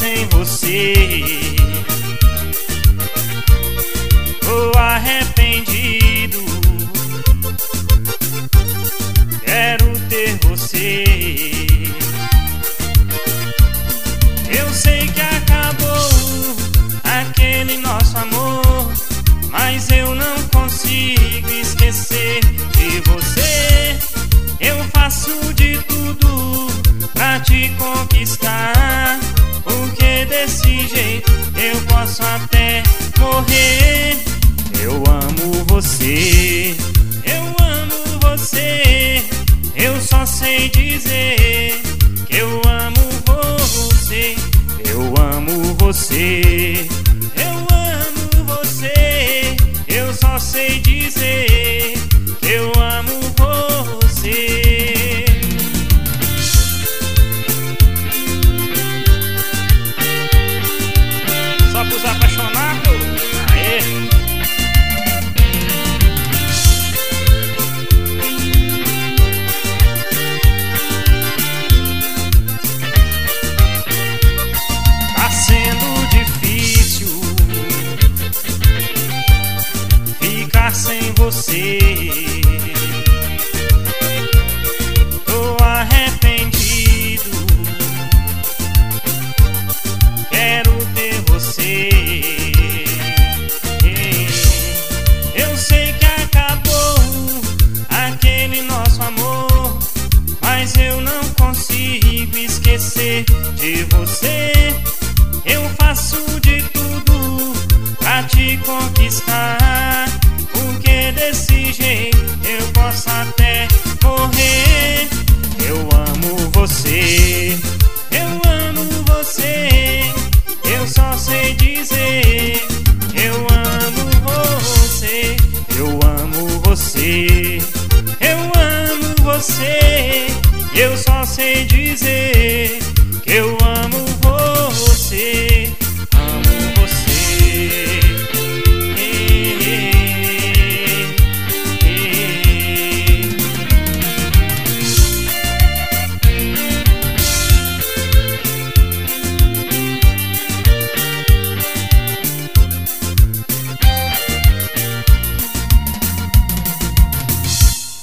sem você. Tô arrependido, quero ter você. Eu sei que acabou aquele nosso amor, mas eu não consigo esquecer de você. Eu faço de tudo pra te conquistar, porque desse jeito eu posso até morrer. Eu amo você, eu amo você. Eu só sei dizer que eu amo você. Eu amo você, eu amo você. Eu só sei dizer que eu amo você. Só pros apaixonados. Aê! Tá sendo difícil ficar sem você. Tô arrependido, quero ter você. Eu sei que acabou aquele nosso amor, mas eu não consigo esquecer de você. Eu faço de tudo pra te conquistar,